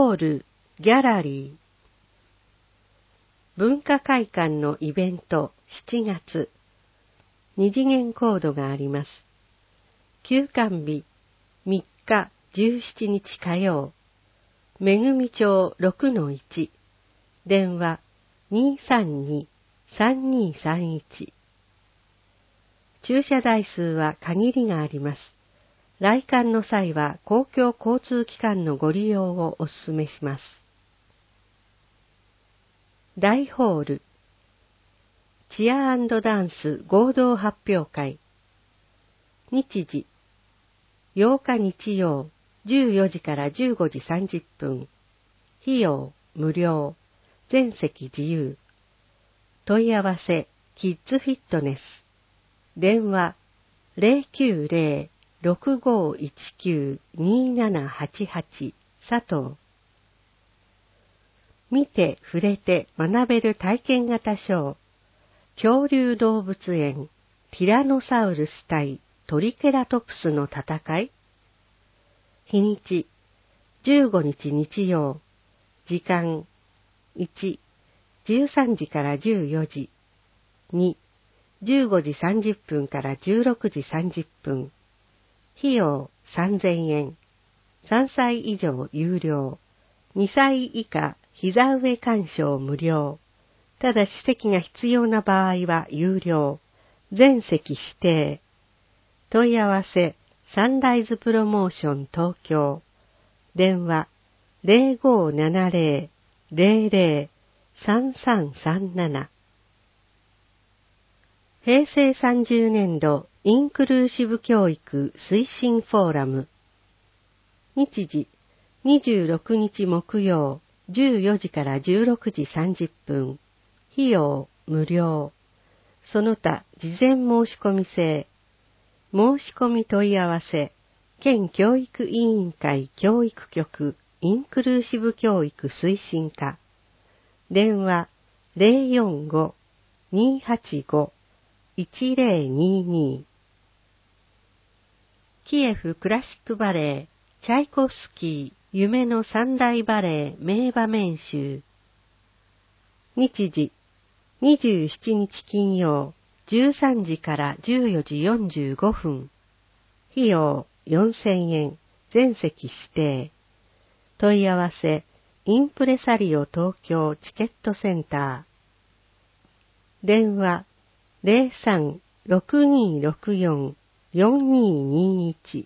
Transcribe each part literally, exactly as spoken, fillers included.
ホール、ギャラリー。文化会館のイベントしちがつ。二次元コードがあります。休館日みっかじゅうしちにち火曜。めぐみ町 ろくのいち。電話 にーさんにーさんにーさんいち。駐車台数は限りがあります。来館の際は公共交通機関のご利用をお勧めします。大ホール。チア&ダンス合同発表会。日時。ようか日曜、じゅうよじからじゅうごじさんじゅっぷん。費用、無料。全席自由。問い合わせ、キッズフィットネス。電話、ゼロきゅうゼロ ろくごいちきゅう にーななはちはち 佐藤。見て触れて学べる体験型ショー。恐竜動物園、ティラノサウルス対トリケラトプスの戦い。日にち、じゅうごにち日曜。時間、いち、じゅうさんじからじゅうよじ。に、じゅうごじさんじゅっぷんからじゅうろくじさんじゅっぷん。費用さんぜんえん。さんさい以上有料。にさい以下膝上鑑賞無料。ただし席が必要な場合は有料。全席指定。問い合わせサンライズプロモーション東京。電話ゼロごーななゼロ ゼロゼロ さんさんさんなな。平成さんじゅうねんどインクルーシブ教育推進フォーラム。日時にじゅうろくにち木曜じゅうよじからじゅうろくじさんじゅっぷん。費用無料。その他事前申し込み制。申し込み問い合わせ県教育委員会教育局インクルーシブ教育推進課。電話ゼロよんご にーはちご いちゼロにに。キエフクラシックバレエチャイコフスキー夢の三大バレエ名場面集。日時にじゅうしちにち金曜じゅうさんじからじゅうよじよんじゅうごふん。費用よんせんえん。全席指定。問い合わせインプレサリオ東京チケットセンター。電話ゼロさん ろくにーろくよん よんにーにーいち。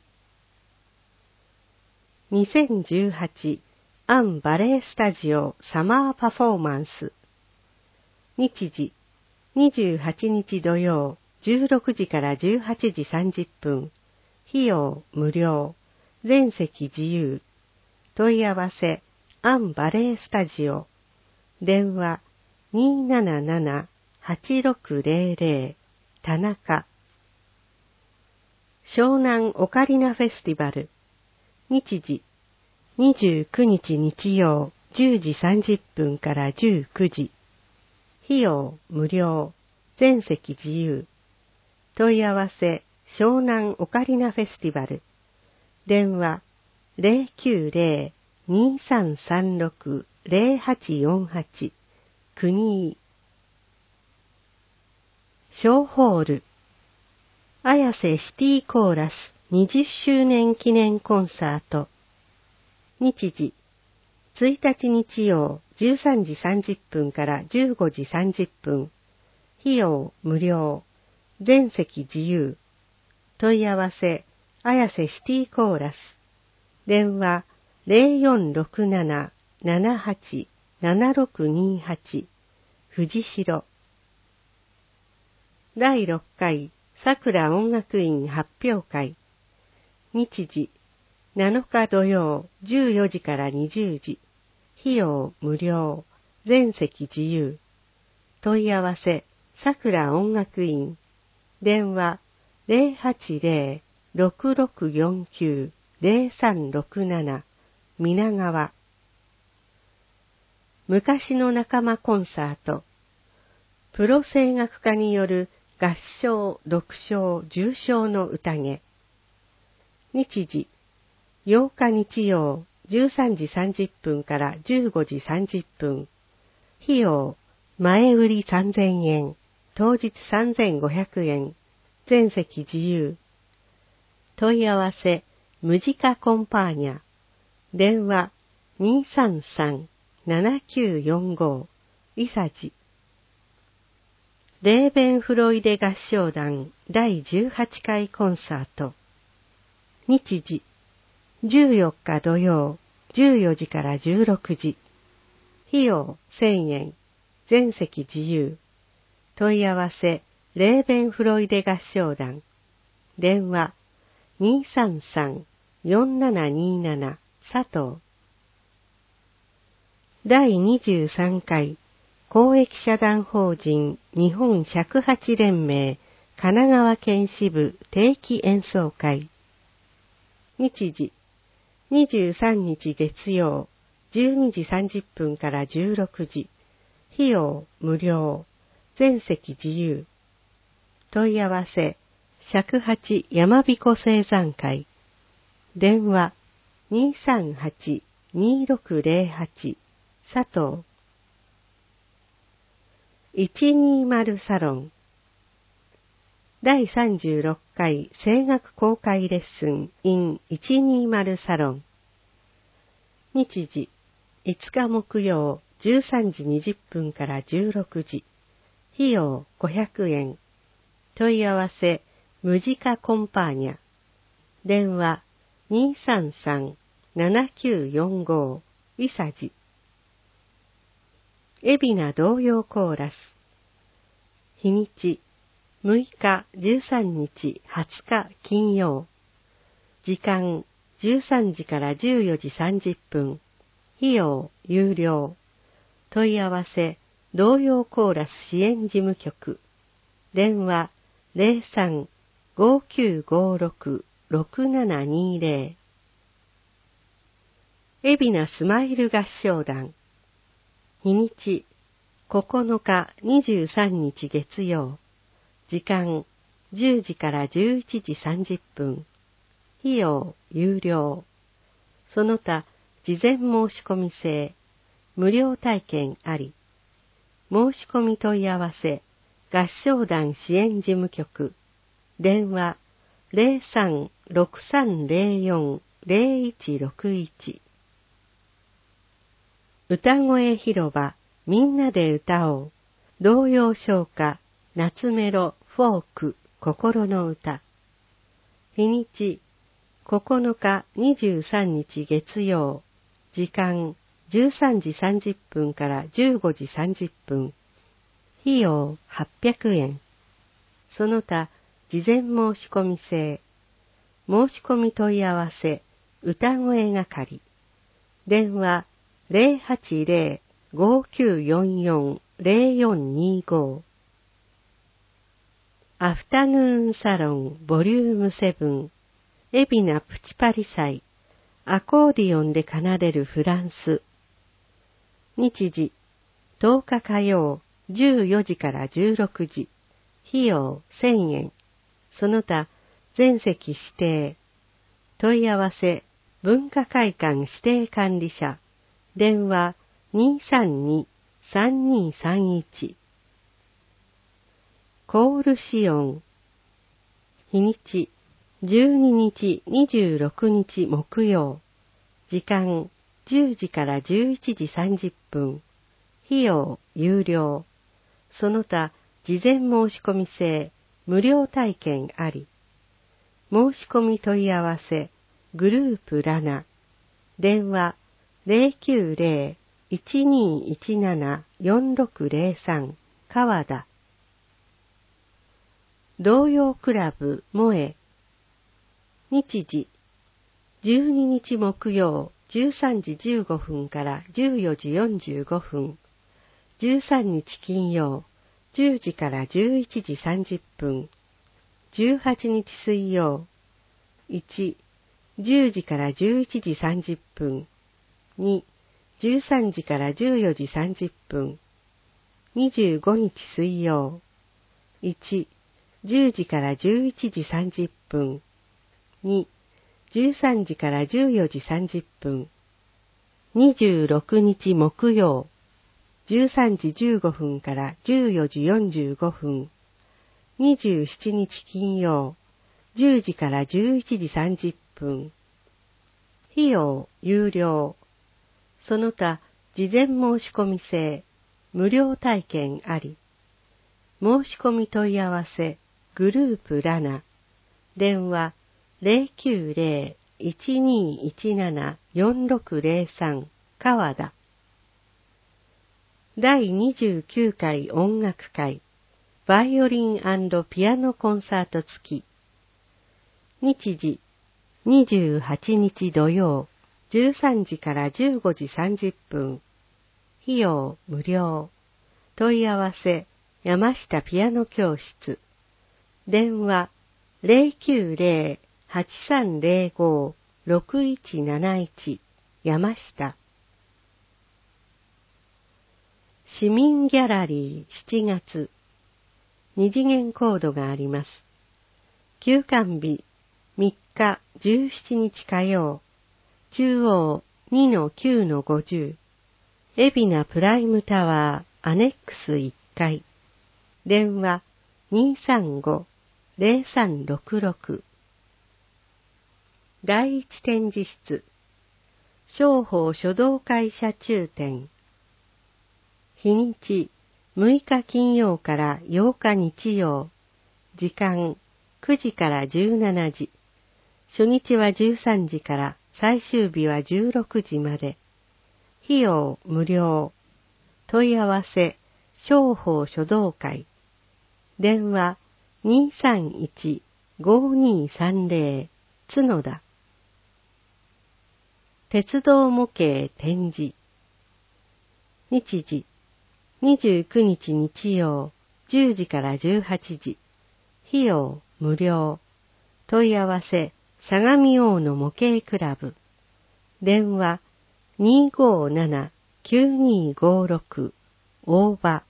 にせんじゅうはちアンバレエスタジオサマーパフォーマンス。日時にじゅうはちにち土曜じゅうろくじからじゅうはちじさんじゅっぷん。費用無料。全席自由。問い合わせアンバレエスタジオ。電話にーなななな はちろくゼロゼロ。田中。湘南オカリナフェスティバル。日時にじゅうくにち日曜じゅうじさんじゅっぷんからじゅうくじ。費用無料。全席自由。問い合わせ湘南オカリナフェスティバル。電話ゼロきゅうゼロ にーさんさんろく ゼロはちよんはち。国井。小ホール。綾瀬シティコーラスにじゅっしゅうねん記念コンサート。日時ついたち日曜じゅうさんじさんじゅっぷんからじゅうごじさんじゅっぷん。費用無料。全席自由。問い合わせ綾瀬シティコーラス。電話ゼロよんろくなな ななはち ななろくにはち。藤代。だいろっかいさくら音楽院発表会。日時なのか土曜じゅうよじからにじゅうじ。費用無料。全席自由。問い合わせさくら音楽院。電話ゼロはちゼロ ろくろくよんきゅう ゼロさんろくなな。皆川。昔の仲間コンサート。プロ声楽家による合唱、独唱、重唱の宴。日時ようか日曜じゅうさんじさんじゅっぷんからじゅうごじさんじゅっぷん。費用、前売りさんぜんえん、当日さんぜんごひゃくえん、全席自由。問い合わせ、ムジカコンパーニャ。電話、にーさんさん、ななきゅうよんご、伊佐治。レーベンフロイデ合唱団だいじゅうはちかいコンサート。日時、じゅうよっか土曜、じゅうよじからじゅうろくじ。費用せんえん、全席自由。問い合わせ、レーベンフロイデ合唱団。電話、にーさんさん、よんななにーなな、佐藤。だいにじゅうさんかい公益社団法人日本尺八連盟神奈川県支部定期演奏会。日時、にじゅうさんにち月曜、じゅうにじさんじゅっぷんからじゅうろくじ。費用無料。全席自由。問い合わせ、尺八山彦青山会。電話、にーさんはち、にーろくぜろはち、佐藤。いちにーまるサロン。だいさんじゅうろっかい声楽公開レッスン in いちにーまるサロン。日時、いつか木曜じゅうさんじにじゅっぷんからじゅうろくじ。費用ごひゃくえん。問い合わせ、ムジカコンパーニャ。電話、にーさんさん、ななきゅうよんご、伊佐治。海老名童謡コーラス。日にち、むいかじゅうさんにちはつか金曜。時間、じゅうさんじからじゅうよじさんじゅっぷん。費用、有料。問い合わせ、童謡コーラス支援事務局。電話、ぜろさん ごきゅうごろく ろくななにぜろ。海老名スマイル合唱団。日にち、ここのかにじゅうさんにち月曜。時間、じゅうじからじゅういちじさんじゅっぷん。費用、有料。その他、事前申し込み制。無料体験あり。申し込み問い合わせ、合唱団支援事務局。電話、ぜろさん ろくさんぜろよん ぜろいちろくいち。歌声広場、みんなで歌おう。童謡唱歌、夏メロ、フォーク、心の歌。日にち、ここのかにじゅうさんにち月曜。時間、じゅうさんじさんじゅっぷんからじゅうごじさんじゅっぷん。費用はっぴゃくえん。その他、事前申し込み制。申し込み問い合わせ、歌声係。電話、ぜろはちぜろ ごきゅうよんよん ぜろよんにご。アフタヌーンサロンボリュームセブン。海老名プチパリ祭。アコーディオンで奏でるフランス。日時、とおか火曜、じゅうよじからじゅうろくじ。費用せんえん。その他、全席指定。問い合わせ、文化会館指定管理者。電話、にーさんに さんにーさんいち。コールシオン。日にち、じゅうににちにじゅうろくにち木曜。時間、じゅうじからじゅういちじさんじゅっぷん。費用、有料。その他、事前申し込み制、無料体験あり。申し込み問い合わせ、グループラナ。電話、ぜろきゅうぜろ いちにーいちなな よんろくぜろさん、川田。童謡クラブ萌え。日時、じゅうににち木曜じゅうさんじじゅうごふんからじゅうよじよんじゅうごふん。じゅうさんにち金曜じゅうじからじゅういちじさんじゅっぷん。じゅうはちにち水曜いち、じゅうじからじゅういちじさんじゅっぷん。に、じゅうさんじからじゅうよじさんじゅっぷん。にじゅうごにち水曜いち、じゅうじからじゅういちじさんじゅっぷん。に、じゅうさんじからじゅうよじさんじゅっぷん。 にじゅうろくにち木曜、じゅうさんじじゅうごふんからじゅうよじよんじゅうごふん。にじゅうしちにち金曜、じゅうじからじゅういちじさんじゅっぷん。費用有料。その他事前申し込み制、無料体験あり。申し込み問い合わせ、グループラナ。電話 ゼロきゅうゼロ いちにいちなな よんろくゼロさん 川田。だいにじゅうきゅうかい音楽会、バイオリン&ピアノコンサート付き。日時、にじゅうはちにち土曜、じゅうさんじからじゅうごじさんじゅっぷん。費用無料。問い合わせ、山下ピアノ教室。電話、ゼロきゅうゼロ はちさんゼロご ろくいちなないち 山下。市民ギャラリーしちがつ。二次元コードがあります。休館日みっかじゅうしちにち火曜。中央 にのきゅうのごじゅう。海老名プライムタワーアネックスいっかい。電話 にーさんご ゼロさんろくろく。だいいち展示室。商法書道会社中展。日にちむいか金曜からようか日曜。時間くじからじゅうしちじ。初日はじゅうさんじから最終日はじゅうろくじまで。費用無料。問い合わせ商法書道会。電話 にーさんいち ごにーさんゼロ 角田。鉄道模型展示。日時にじゅうくにち日曜、じゅうじからじゅうはちじ。費用無料。問い合わせ相模大野模型クラブ。電話 にーごーなな きゅうにーごーろく 大場。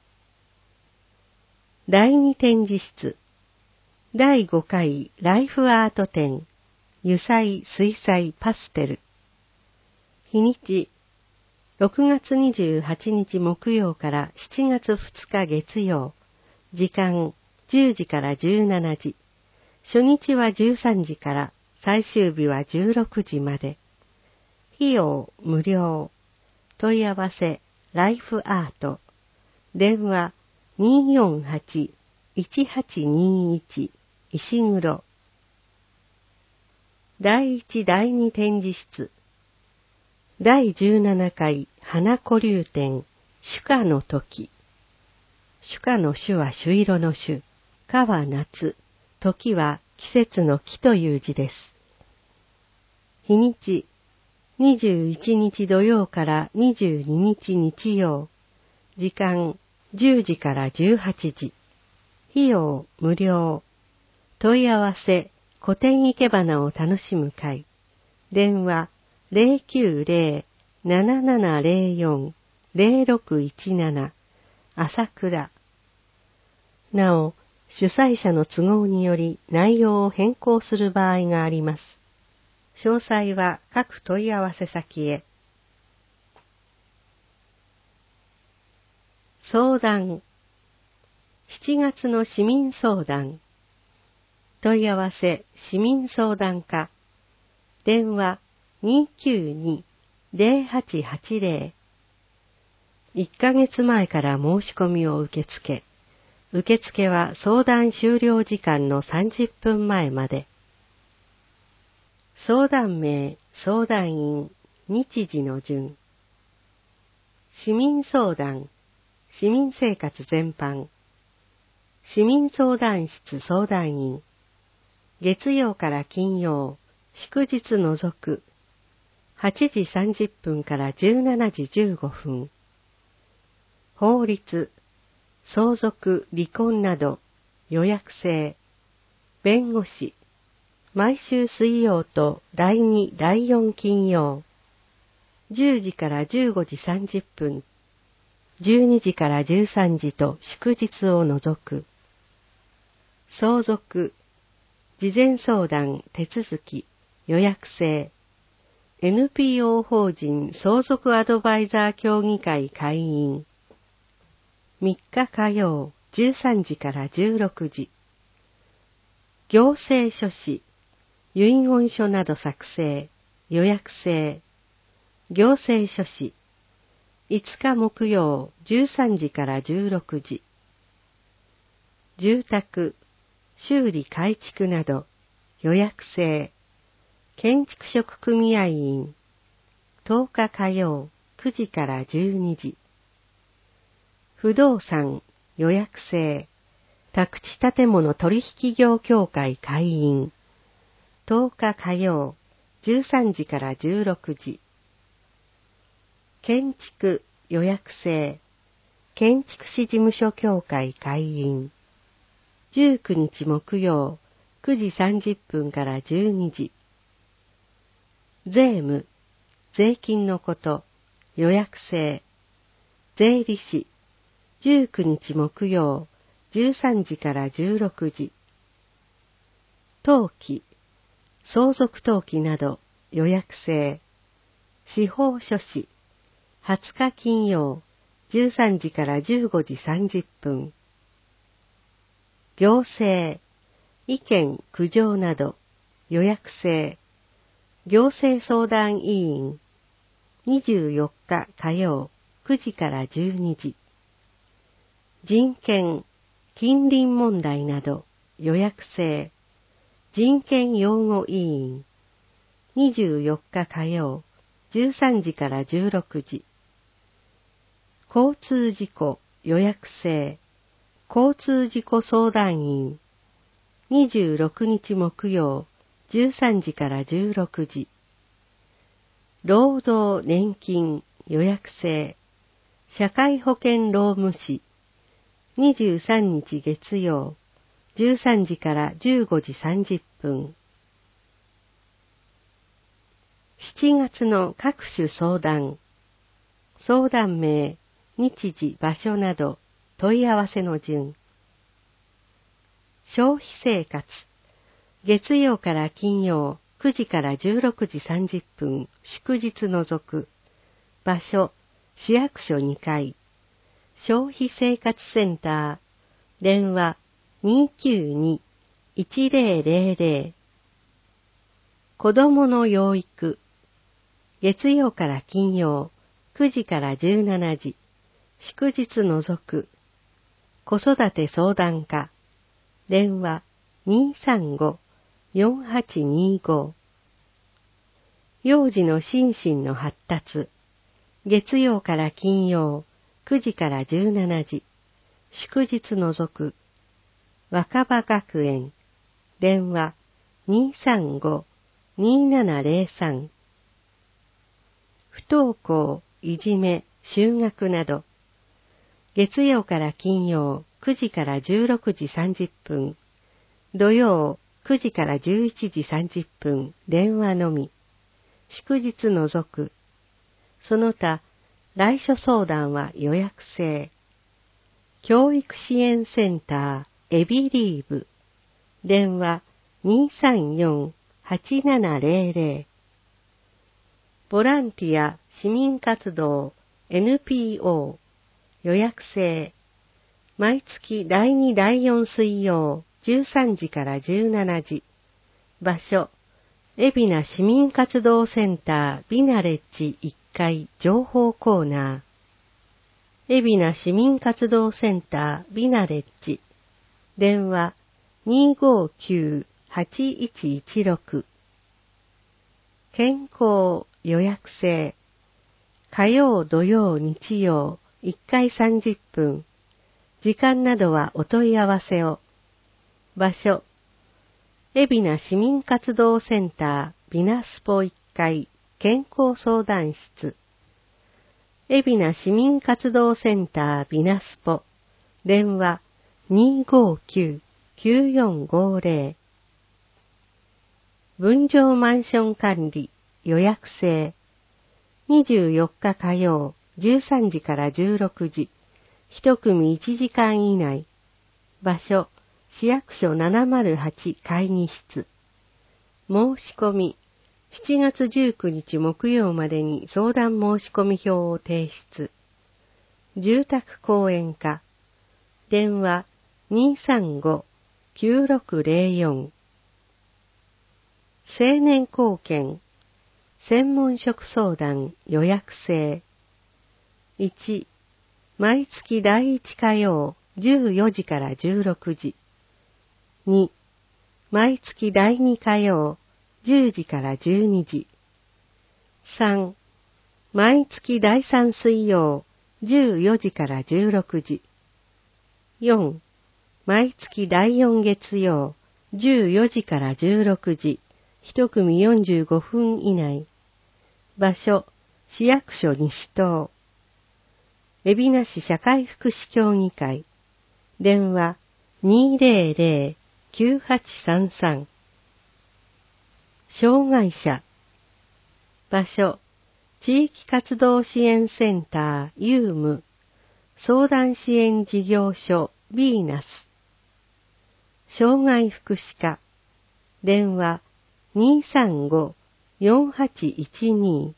だいに展示室。だいごかいライフアート展。油彩水彩パステル。日にちろくがつにじゅうはちにち木曜からしちがつふつか月曜。時間じゅうじからじゅうしちじ。初日はじゅうさんじから最終日はじゅうろくじまで。費用無料。問い合わせライフアート。電話 にーよんはち いちはちにいち 石黒。だいいちだいに展示室。だいじゅうななかい花古流展朱夏の時。朱夏の朱は朱色の朱。夏は夏。時は季節の季という字です。日にちにじゅういちにち土曜からにじゅうににち日曜。時間じゅうじからじゅうはちじ。費用無料。問い合わせ古典生け花を楽しむ会。電話ゼロきゅうゼロ ななななゼロよん ゼロろくいちなな 朝倉。なお、主催者の都合により内容を変更する場合があります。詳細は各問い合わせ先へ。相談。しちがつの市民相談。問い合わせ市民相談課。電話 にーきゅうに ゼロはちはちゼロ。いっかげつまえから申し込みを受け付け、受付は相談終了時間のさんじゅっぷんまえまで。相談名、相談員、日時の順。市民相談、市民生活全般。市民相談室相談員。月曜から金曜、祝日除く。はちじさんじゅっぷんからじゅうしちじじゅうごふん。法律、相続、離婚など予約制。弁護士、毎週水曜とだいに、だいよん金曜。じゅうじからじゅうごじさんじゅっぷん。じゅうにじからじゅうさんじと祝日を除く。相続、事前相談手続き予約制。 エヌピーオー 法人相続アドバイザー協議会会員。みっか火曜じゅうさんじからじゅうろくじ。行政書士、遺言書など作成、予約制。行政書士、いつか木曜じゅうさんじからじゅうろくじ。住宅、修理改築など予約制。建築職組合員、とおか火曜くじからじゅうにじ。不動産、予約制。宅地建物取引業協会会員、とおか火曜じゅうさんじからじゅうろくじ。建築、予約制。建築士事務所協会会員、じゅうくにち木曜くじさんじゅっぷんからじゅうにじ。税務、税金のこと、予約制。税理士、じゅうくにち木曜じゅうさんじからじゅうろくじ。登記、相続登記など予約制。司法書士、はつか金曜じゅうさんじからじゅうごじさんじゅっぷん。行政、意見苦情など予約制。行政相談委員、にじゅうよっか火曜くじからじゅうにじ。人権、近隣問題など予約制。人権擁護委員、にじゅうよっか火曜じゅうさんじからじゅうろくじ。交通事故予約制。交通事故相談員、にじゅうろくにち木曜じゅうさんじからじゅうろくじ。労働年金予約制。社会保険労務士、にじゅうさんにち月曜じゅうさんじからじゅうごじさんじゅっぷん。しちがつの各種相談、相談名、日時、場所など問い合わせの順。消費生活、月曜から金曜くじからじゅうろくじさんじゅっぷん、祝日除く。場所、市役所にかい。消費生活センター、電話 にーきゅうにーいちぜろぜろぜろ。子供の養育、月曜から金曜くじからじゅうしちじ、祝日除く。子育て相談課、電話 にーさんごーよんはちにーごー。幼児の心身の発達、月曜から金曜くじからじゅうしちじ、祝日除く。若葉学園、電話 にーさんごーにーななぜろさん。不登校、いじめ、就学など、月曜から金曜くじからじゅうろくじさんじゅっぷん、土曜くじからじゅういちじさんじゅっぷん、電話のみ。祝日除く。その他、来所相談は予約制。教育支援センター、エビリーブ。電話 にーさんよんはちななぜろぜろ。ボランティア、市民活動、エヌピーオー。予約制。毎月だいにだいよん水曜じゅうさんじからじゅうしちじ。場所、海老名市民活動センタービナレッジいっかい情報コーナー。海老名市民活動センタービナレッジ。電話 にーごーきゅうはちいちいちろく。健康予約制。火曜、土曜、日曜いっかいさんじゅっぷん。時間などはお問い合わせを。場所、海老名市民活動センタービナスポいっかい健康相談室。海老名市民活動センタービナスポ。電話 にーごーきゅうきゅうよんごーぜろ。分譲マンション管理予約制。にじゅうよっか火曜じゅうさんじからじゅうろくじ。一組いちじかん以内。場所、市役所ななまるはち会議室。申し込み、 しちがつじゅうくにち木曜までに相談申し込み票を提出。住宅公園課。電話 にーさんご きゅうろくゼロよん。青年貢献。専門職相談予約制。いち、毎月だいいち火曜じゅうよじからじゅうろくじ。に、毎月だいに火曜じゅうじからじゅうにじ。さん、毎月だいさん水曜じゅうよじからじゅうろくじ。よん、毎月だいよん月曜じゅうよじからじゅうろくじ。一組よんじゅうごふん以内。場所、市役所西棟。海老名市社会福祉協議会。電話 にーぜろぜろ きゅうはちさんさん。障害者。場所、地域活動支援センターユーム。相談支援事業所ヴィーナス。障害福祉課。電話 にーさんご よんはちいちに。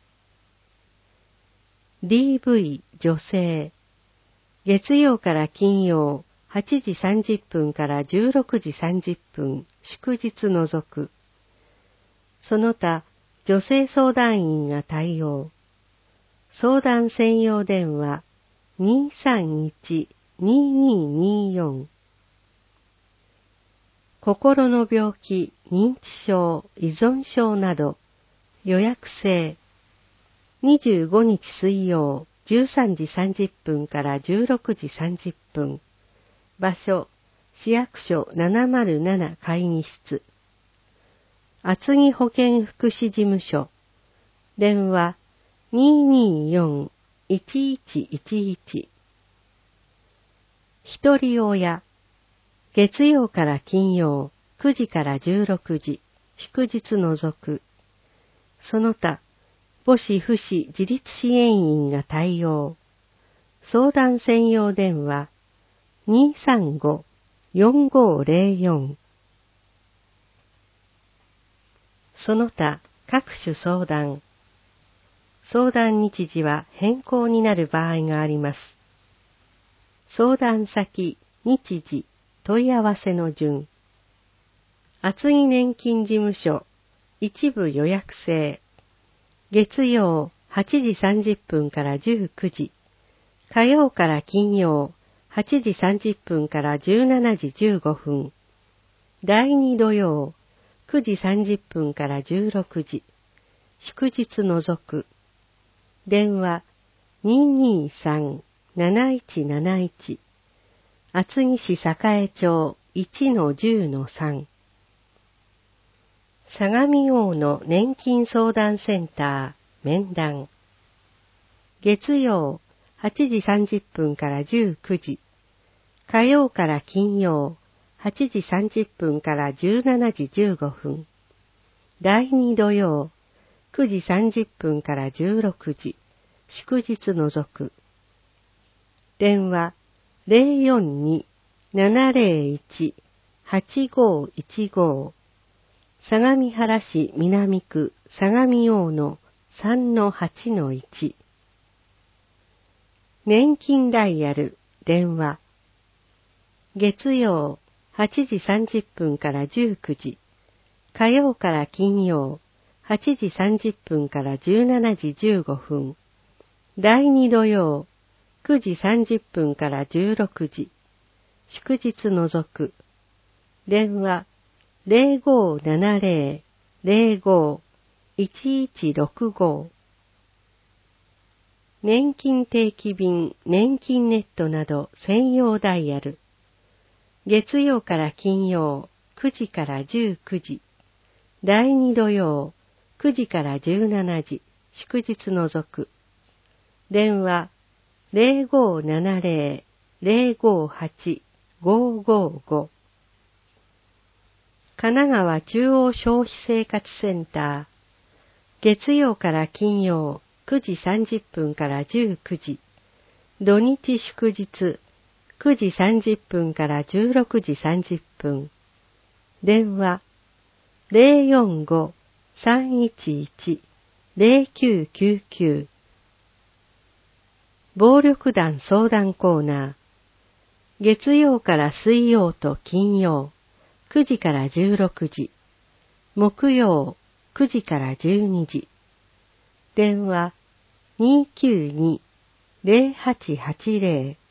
ディーブイ 女性。月曜から金曜はちじさんじゅっぷんからじゅうろくじさんじゅっぷん、祝日除く。その他、女性相談員が対応。相談専用電話 にーさんいち にーにーにーよん。心の病気、認知症、依存症など、予約制。にじゅうごにち水曜じゅうさんじさんじゅっぷんからじゅうろくじさんじゅっぷん。場所、市役所ななまるなな会議室。厚木保健福祉事務所。電話 にーにーよん いちいちいちいち。一人親。月曜から金曜くじからじゅうろくじ、祝日除く。その他、母子父子自立支援員が対応。相談専用電話 にーさんご よんごゼロよん。その他、各種相談。相談日時は変更になる場合があります。相談先、日時、問い合わせの順。厚木年金事務所、一部予約制。月曜はちじさんじゅっぷんからじゅうくじ。火曜から金曜はちじさんじゅっぷんからじゅうしちじじゅうごふん。だいに土曜くじさんじゅっぷんからじゅうろくじ。祝日除く。電話 にーにーさん なないちなないち。厚木市栄町 いちのじゅうのさん。相模大野年金相談センター面談。月曜はちじさんじゅっぷんからじゅうくじ。火曜から金曜はちじさんじゅっぷんからじゅうしちじじゅうごふん。だいに土曜くじさんじゅっぷんからじゅうろくじ。祝日除く。電話 ゼロよんに ななゼロいち はちごいちご。相模原市南区相模大野 さんのはちのいち。年金ダイヤル電話。月曜はちじさんじゅっぷんからじゅうくじ。火曜から金曜はちじさんじゅっぷんからじゅうしちじじゅうごふん。だいに土曜くじさんじゅっぷんからじゅうろくじ。祝日除く。電話 ゼロごななゼロ ゼロご いちいちろくご。年金定期便、年金ネットなど専用ダイヤル。月曜から金曜くじからじゅうくじ。だいに土曜くじからじゅうしちじ。祝日除く。電話 ゼロごななゼロ ゼロごはち ごごご。神奈川中央消費生活センター。月曜から金曜くじさんじゅっぷんからじゅうくじ。土日祝日くじさんじゅっぷんからじゅうろくじさんじゅっぷん。電話 ゼロよんごさんいちいち ゼロきゅうきゅうきゅう。暴力団相談コーナー。月曜から水曜と金曜、くじからじゅうろくじ。木曜、くじからじゅうにじ。電話 にーきゅうに ゼロはちはちゼロ